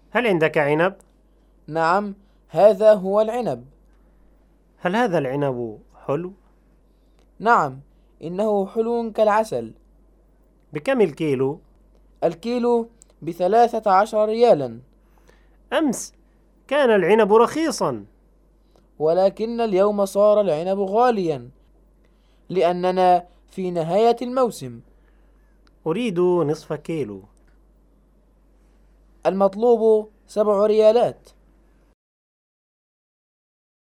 هل عندك عنب؟ نعم، هذا هو العنب. هل هذا العنب حلو؟ نعم، إنه حلو كالعسل. بكم الكيلو؟ الكيلو ب13 ريالا. أمس كان العنب رخيصا. ولكن اليوم صار العنب غاليا لأننا في نهاية الموسم. أريد نصف كيلو. المطلوب 7 ريالات.